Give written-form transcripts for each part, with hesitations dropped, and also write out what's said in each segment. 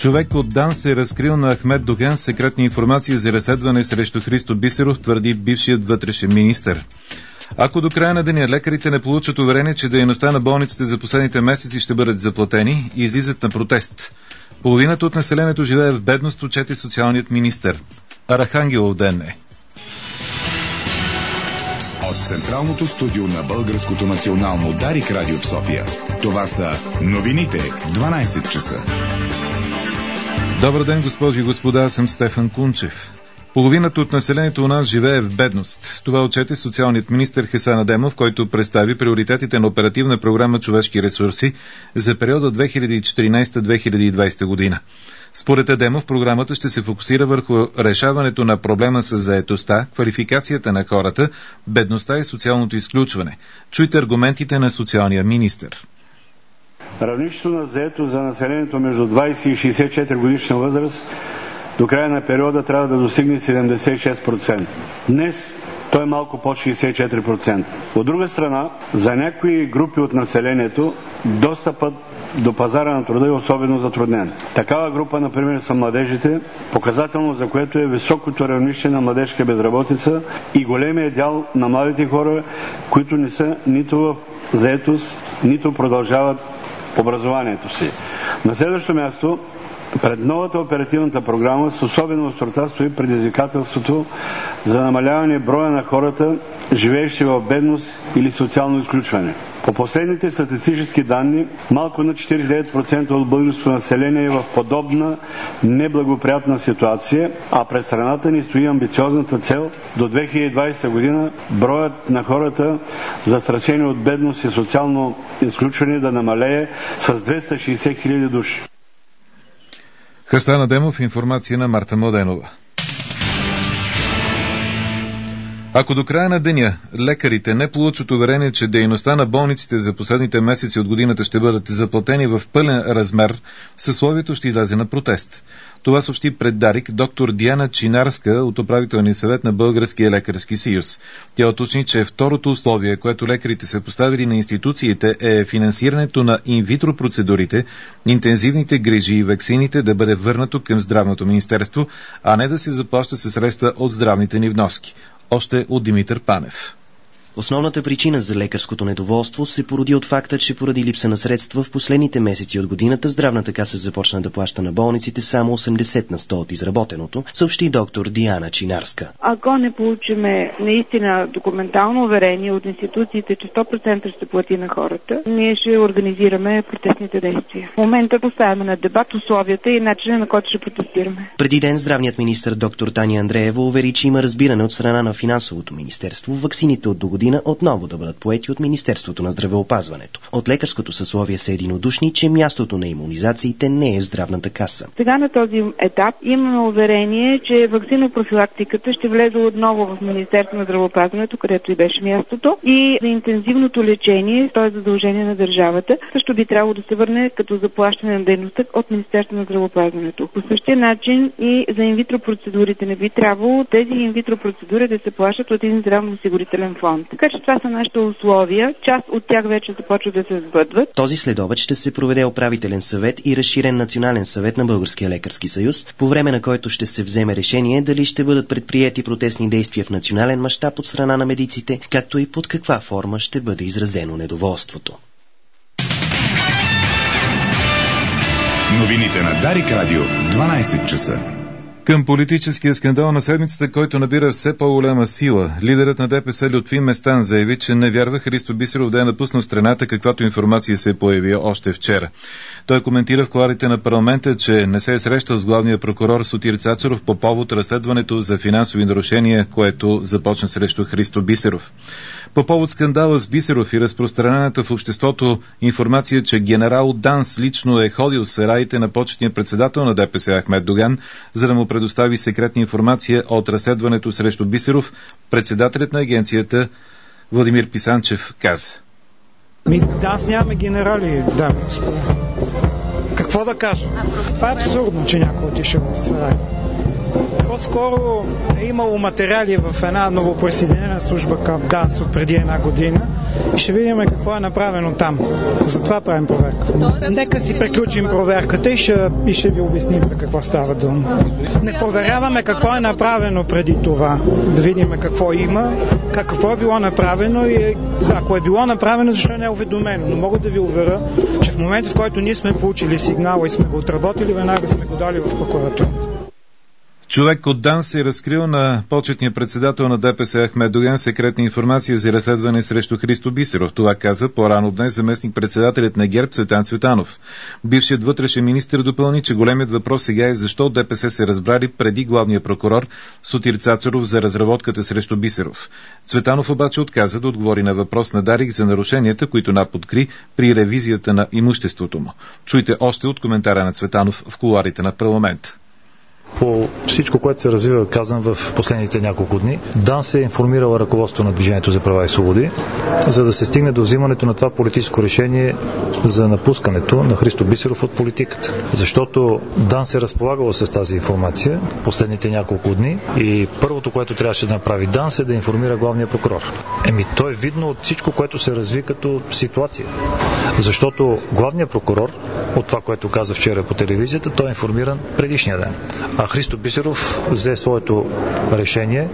Човек от ДАНС е разкрил на Ахмед Доган секретни информации за разследване срещу Христо Бисеров, твърди бившият вътрешен министър. Ако до края на деня лекарите не получат уверение, че дейността на болниците за последните месеци ще бъдат заплатени, и излизат на протест. Половината от населението живее в бедност, отчете социалният министър. Арахангелов ден е. От централното студио на Българското национално Дарик радио в София. Това са новините в 12 часа. Добър ден, госпожи и господа, аз съм Стефан Кунчев. Половината от населението у нас живее в бедност. Това отчете социалният министър Хасан Адемов, който представи приоритетите на оперативна програма „Човешки ресурси“ за периода 2014-2020 година. Според Адемов, програмата ще се фокусира върху решаването на проблема с заетостта, квалификацията на хората, бедността и социалното изключване. Чуйте аргументите на социалния министър. Равнището на заетост за населението между 20 и 64 годишна възраст до края на периода трябва да достигне 76%. Днес той е малко под 64%. От друга страна, за някои групи от населението достъпът до пазара на труда е особено затруднен. Такава група, например, са младежите, показателно за което е високото равнище на младежка безработица и големия дял на младите хора, които не са нито в заетост, нито продължават образованието си. На следващо място, пред новата оперативната програма с особена острота стои предизвикателството за намаляване броя на хората, живеещи в бедност или социално изключване. По последните статистически данни, малко над 49% от българското население е в подобна неблагоприятна ситуация, а пред страната ни стои амбициозната цел до 2020 година броят на хората, застрашени от бедност и социално изключване, да намалее с 260 000 души. Хасан Адемов, информация на Марта Младенова. Ако до края на деня лекарите не получат уверение, че дейността на болниците за последните месеци от годината ще бъдат заплатени в пълен размер, съсловието ще излезе на протест. Това съобщи пред Дарик доктор Диана Чинарска от управителния съвет на Българския лекарски съюз. Тя уточни, че второто условие, което лекарите са поставили на институциите, е финансирането на инвитро процедурите, интензивните грижи и ваксините да бъде върнато към Здравното министерство, а не да се заплаща със средства от здравните ни вноски. Още от Димитър Панев. Основната причина за лекарското недоволство се породи от факта, че поради липса на средства в последните месеци от годината Здравната каса започна да плаща на болниците само 80% от изработеното, съобщи доктор Диана Чинарска. Ако не получиме наистина документално уверение от институциите, че 100% ще плати на хората, ние ще организираме протестните действия. В момента поставяме на дебат условията и начина, на който ще протестираме. Преди ден здравният министър доктор Таня Андреева увери, че има разбиране от страна на финансовото министерство ваксините от догодина отново да бъдат поети от Министерството на здравеопазването. От лекарското съсловие са единодушни, че мястото на имунизациите не е в Здравната каса. Сега на този етап имаме уверение, че ваксинопрофилактиката ще влезе отново в Министерството на здравеопазването, където и беше мястото, и за интензивното лечение, т.е. задължение на държавата, също би трябвало да се върне като заплащане на дейността от Министерството на здравеопазването. По същия начин и за инвитро процедурите не би трябвало тези инвитро процедури да се плащат от един здравноосигурителен фонд. Така че това са нашите условия. Част от тях вече започват да се сбъдват. Този следобед ще се проведе управителен съвет и разширен национален съвет на Българския лекарски съюз, по време на който ще се вземе решение дали ще бъдат предприети протестни действия в национален мащаб от страна на медиците, както и под каква форма ще бъде изразено недоволството. Новините на Дарик радио в 12 часа. Към политическия скандал на седмицата, който набира все по-голяма сила, лидерът на ДПС Лютви Местан заяви, че не вярва Христо Бисеров да е напуснал страната, каквато информация се е появила още вчера. Той коментира в кулоарите на парламента, че не се е срещал с главния прокурор Сотир Цацаров по повод разследването за финансови нарушения, което започна срещу Христо Бисеров. По повод скандала с Бисеров и разпространената в обществото информация, че генерал ДАНС лично е ходил в сараите на почетния председател на ДПС Ахмед Доган, за да му предостави секретна информация от разследването срещу Бисеров, председателят на агенцията Владимир Писанчев каза. ДАНС нямаме генерали, да, господа. Какво да кажа? Това е абсурдно, че някой отишъл в сарай. По-скоро е имало материали в една новоприсъединена служба към ДАНС от преди една година и ще видим какво е направено там. Затова правим проверка. Нека си приключим проверката и ще ви обясним за какво става дума. Не проверяваме какво е направено преди това. Да видим какво има, какво е било направено и ако е било направено, защо не е уведомено. Но мога да ви уверя, че в момента, в който ние сме получили сигнала и сме го отработили, веднага сме го дали в прокуратурата. Човек от ДАНС е разкрил на почетния председател на ДПС Ахмед Доган секретна информация за разследване срещу Христо Бисеров. Това каза по-рано днес заместник-председателят на ГЕРБ Цветан Цветанов. Бившият вътрешен министър допълни, че големият въпрос сега е защо ДПС се разбрали преди главния прокурор Сотир Цацаров за разработката срещу Бисеров. Цветанов обаче отказа да отговори на въпрос на Дарик за нарушенията, които НАП откри при ревизията на имуществото му. Чуйте още от коментара на Цветанов в кулоарите на парламент. По всичко, което се развива, казвам, в последните няколко дни, ДАНС е информирала ръководството на Движението за права и свободи, за да се стигне до взимането на това политическо решение за напускането на Христо Бисеров от политиката. Защото ДАНС е разполагала с тази информация последните няколко дни и първото, което трябваше да направи ДАНС е да информира главния прокурор. То е видно от всичко, което се разви като ситуация. Защото главният прокурор, от това, което каза вчера по телевизията, той е информиран предишния ден. А Христо Бисеров взе своето решение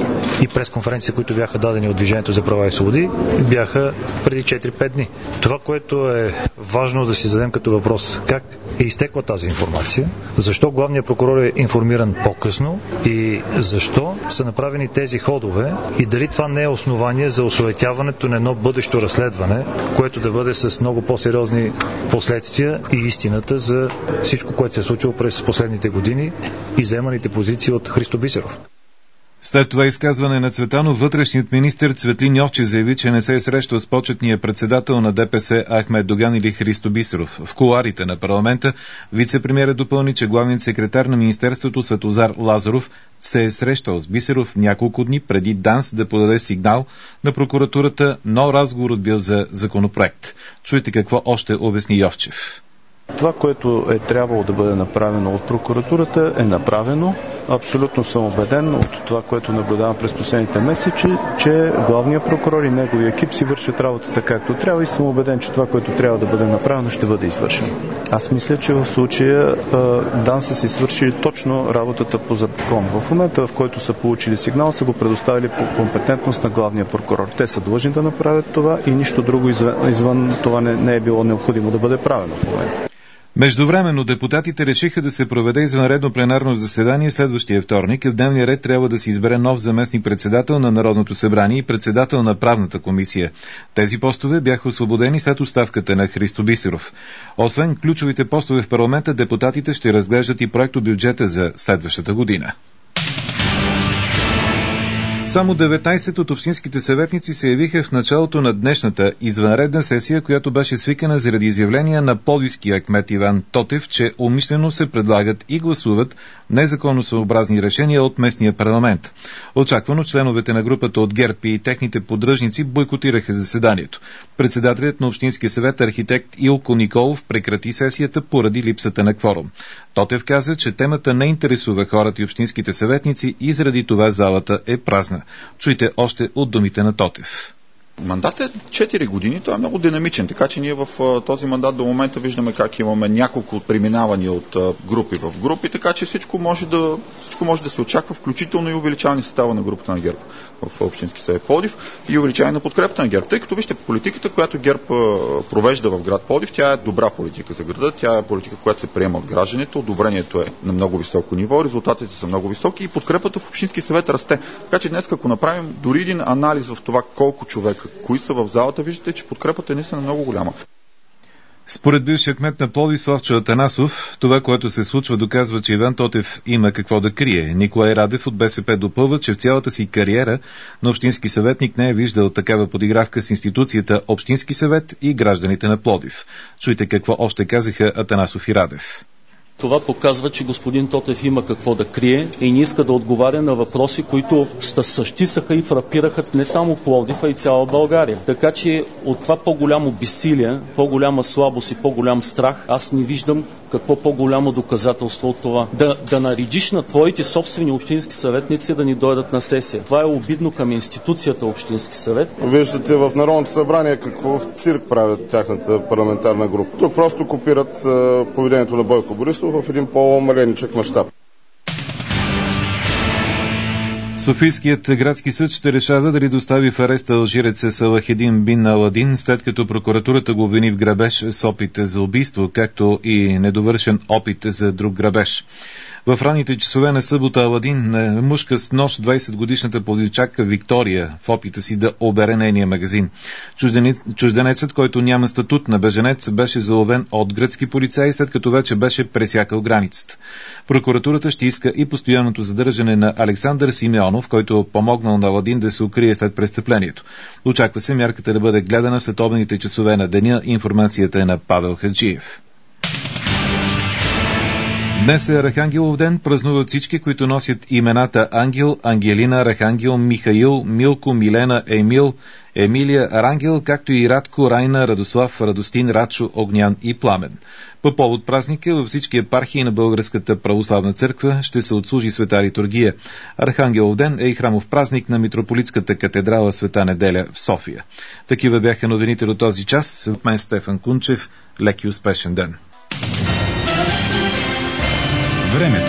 и пресконференции, които бяха дадени от Движението за права и свободи, бяха преди 4-5 дни. Това, което е важно да си зададем като въпрос, как е изтекла тази информация, защо главният прокурор е информиран по-късно и защо са направени тези ходове и дали това не е основание за осуетяването на едно бъдещо разследване, което да бъде с много по-сериозни последствия и истината за всичко, което се е случило през последните години и заеманите позиции от Христо Бисеров. След това изказване на Цветанов, вътрешният министър Цветлин Йовчев заяви, че не се е срещал с почетния председател на ДПС Ахмед Доган или Христо Бисеров. В кулоарите на парламента вице-премиерът допълни, че главният секретар на министерството Светозар Лазаров се е срещал с Бисеров няколко дни преди ДАНС да подаде сигнал на прокуратурата, но разговорът бил за законопроект. Чуйте какво още обясни Йовчев. Това, което е трябвало да бъде направено от прокуратурата, е направено. Абсолютно съм убеден от това, което наблюдавам през последните месеци, че главният прокурор и неговия екип си вършат работата както трябва и съм убеден, че това, което трябва да бъде направено, ще бъде извършено. Аз мисля, че в случая ДАНС са си свършили точно работата по закон. В момента, в който са получили сигнал, са го предоставили по компетентност на главния прокурор. Те са длъжни да направят това и нищо друго извън това не е било необходимо да бъде правено в момента. Междувременно депутатите решиха да се проведе извънредно пленарно заседание следващия вторник. В дневния ред трябва да се избере нов заместник-председател на Народното събрание и председател на правната комисия. Тези постове бяха освободени след оставката на Христо Бисеров. Освен ключовите постове в парламента, депутатите ще разглеждат и проектобюджета за следващата година. Само 19 от общинските съветници се явиха в началото на днешната извънредна сесия, която беше свикана заради изявления на пловдивския кмет Иван Тотев, че умишлено се предлагат и гласуват незаконосъобразни решения от местния парламент. Очаквано членовете на групата от ГЕРБ и техните поддръжници бойкотираха заседанието. Председателят на Общинския съвет архитект Илко Николов прекрати сесията поради липсата на кворум. Тотев каза, че темата не интересува хората и общинските съветници и заради това залата е празна. Чуйте още от думите на Тотев. Мандатът е 4 години, той е много динамичен, така че ние в този мандат до момента виждаме как имаме няколко преминавания от групи в групи, така че всичко може да се очаква, включително и увеличаване състава на групата на ГЕРБ в Общински съвет Пловдив и увеличаване на подкрепата на ГЕРБ. Тъй като вижте, политиката, която ГЕРБ провежда в град Пловдив, тя е добра политика за града, тя е политика, която се приема от гражданите, одобрението е на много високо ниво, резултатите са много високи и подкрепата в Общински съвет расте. Така че днес, ако направим дори един анализ в това колко човека, кои са в залата, виждате, че подкрепата не са много голяма. Според бившия кмет на Пловдив Славчо Атанасов, това, което се случва, доказва, че Иван Тотев има какво да крие. Николай Радев от БСП допълва, че в цялата си кариера на общински съветник не е виждал такава подигравка с институцията Общински съвет и гражданите на Пловдив. Чуйте какво още казаха Атанасов и Радев. Това показва, че господин Тотев има какво да крие и не иска да отговаря на въпроси, които същисаха и фрапираха не само Пловдив, а и цяла България. Така че от това по-голямо безсилие, по-голяма слабост и по-голям страх, аз не виждам какво по-голямо доказателство от това. Да наредиш на твоите собствени общински съветници да ни дойдат на сесия. Това е обидно към институцията Общински съвет. Виждате в Народното събрание какво цирк правят тяхната парламентарна група. Тук просто копират поведението на Бойко Борисов в един по-маленичък мащаб. Софийският градски съд ще решава дали достави в ареста алжиреца Салахедин бин Аладин, след като прокуратурата го обвини в грабеж с опит за убийство, както и недовършен опит за друг грабеж. В ранните часове на събота Аладин мушка с нож 20-годишната пловдивчанка Виктория в опита си да обере нейния магазин. Чужденецът, който няма статут на беженец, беше заловен от гръцки полицаи, след като вече беше пресякал границата. Прокуратурата ще иска и постоянното задържане на Александър Симеонов, който помогнал на Аладин да се укрие след престъплението. Очаква се мярката да бъде гледана в световните часове на деня. Информацията е на Павел Хаджиев. Днес е Архангелов ден. Празнуват всички, които носят имената Ангел, Ангелина, Архангел, Михаил, Милко, Милена, Емил, Емилия, Рангел, както и Радко, Райна, Радослав, Радостин, Рачо, Огнян и Пламен. По повод празника във всички епархии на Българската православна църква ще се отслужи света литургия. Архангелов ден е и храмов празник на митрополитската катедрала Света неделя в София. Такива бяха новините до този час. От мен Стефан Кунчев. Лек и успешен ден. Времето.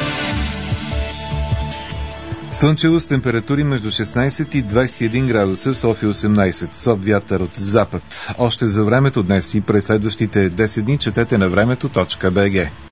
Слънчево с температури между 16 и 21 градуса, в София 18. Слаб вятър от запад. Още за времето днес и през следващите 10 дни четете на времето.bg.